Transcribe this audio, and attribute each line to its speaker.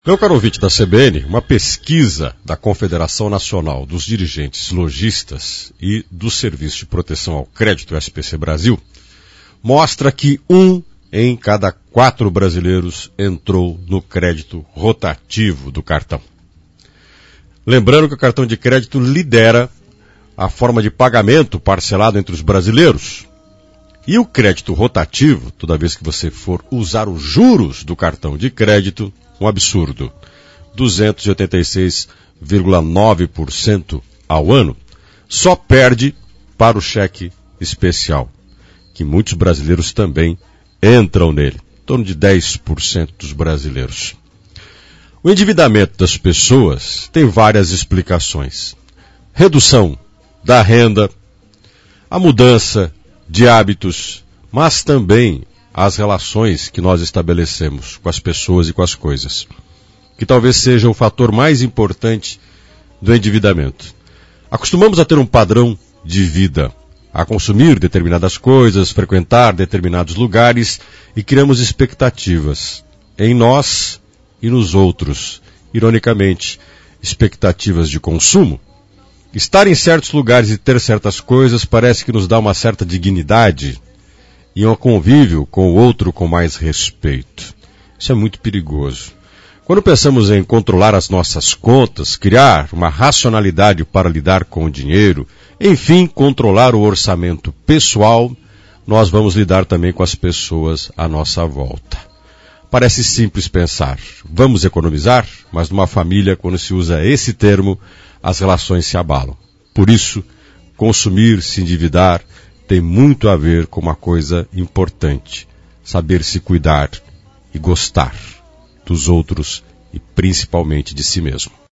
Speaker 1: Meu caro ouvinte da CBN, uma pesquisa da Confederação Nacional dos Dirigentes Lojistas e do Serviço de Proteção ao Crédito, SPC Brasil, mostra que 1 em cada 4 brasileiros entrou no crédito rotativo do cartão. Lembrando que o cartão de crédito lidera a forma de pagamento parcelado entre os brasileiros. E o crédito rotativo, toda vez que você for usar os juros do cartão de crédito, um absurdo, 286,9% ao ano, só perde para o cheque especial, que muitos brasileiros também entram nele, em torno de 10% dos brasileiros. O endividamento das pessoas tem várias explicações. Redução da renda, a mudança de hábitos, mas também as relações que nós estabelecemos com as pessoas e com as coisas, que talvez seja o fator mais importante do endividamento. Acostumamos a ter um padrão de vida, a consumir determinadas coisas, frequentar determinados lugares e criamos expectativas em nós e nos outros. Ironicamente, expectativas de consumo. Estar em certos lugares e ter certas coisas parece que nos dá uma certa dignidade e um convívio com o outro com mais respeito. Isso é muito perigoso. Quando pensamos em controlar as nossas contas, criar uma racionalidade para lidar com o dinheiro, enfim, controlar o orçamento pessoal, nós vamos lidar também com as pessoas à nossa volta. Parece simples pensar, vamos economizar, mas numa família, quando se usa esse termo, as relações se abalam. Por isso, consumir, se endividar, tem muito a ver com uma coisa importante, saber se cuidar e gostar dos outros e principalmente de si mesmo.